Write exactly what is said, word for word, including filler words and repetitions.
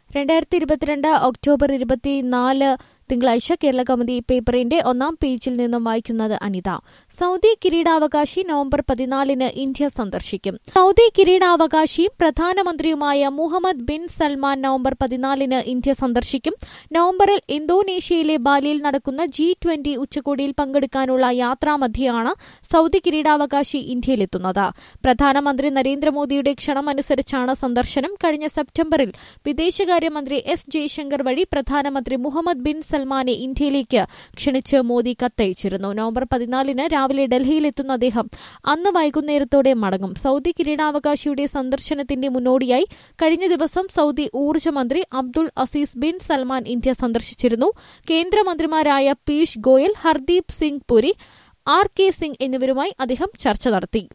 രണ്ടായിരത്തി ഇരുപത്തിരണ്ട് ഒക്ടോബർ ഇരുപത്തിനാല് തിങ്കളാഴ്ച കേരള കൗമുദി പേപ്പറിന്റെ ഒന്നാം പേജിൽ നിന്നും വായിക്കുന്നത് അനിത. സൗദി കിരീടാവകാശി നവംബർ പതിനാലിന് ഇന്ത്യ സന്ദർശിക്കും. സൗദി കിരീടാവകാശിയും പ്രധാനമന്ത്രിയുമായ മുഹമ്മദ് ബിൻ സൽമാൻ നവംബർ പതിനാലിന് ഇന്ത്യ സന്ദർശിക്കും. നവംബറിൽ ഇന്തോനേഷ്യയിലെ ബാലിയിൽ നടക്കുന്ന ജി ട്വന്റി ഉച്ചകോടിയിൽ പങ്കെടുക്കാനുള്ള യാത്രാമധ്യയാണ് സൗദി കിരീടാവകാശി ഇന്ത്യയിലെത്തുന്നത്. പ്രധാനമന്ത്രി നരേന്ദ്രമോദിയുടെ ക്ഷണമനുസരിച്ചാണ് സന്ദർശനം. കഴിഞ്ഞ സെപ്റ്റംബറിൽ വിദേശകാര്യമന്ത്രി എസ് ജയശങ്കർ വഴി പ്രധാനമന്ത്രി മുഹമ്മദ് ബിൻ സൽമാനെ ഇന്ത്യയിലേക്ക് ക്ഷണിച്ച് മോദി കത്തയച്ചിരുന്നു. നവംബർ പതിനാലിന് രാവിലെ ഡൽഹിയിലെത്തുന്ന അദ്ദേഹം അന്ന് വൈകുന്നേരത്തോടെ മടങ്ങും. സൗദി കിരീടാവകാശിയുടെ സന്ദർശനത്തിന്റെ മുന്നോടിയായി കഴിഞ്ഞ ദിവസം സൗദി ഊർജ്ജമന്ത്രി Abdul Aziz bin Salman India സന്ദർശിച്ചിരുന്നു. കേന്ദ്രമന്ത്രിമാരായ പീയൂഷ് ഗോയൽ, ഹർദീപ് സിംഗ് പുരി, ആർ കെ സിംഗ് എന്നിവരുമായി അദ്ദേഹം ചർച്ച നടത്തി.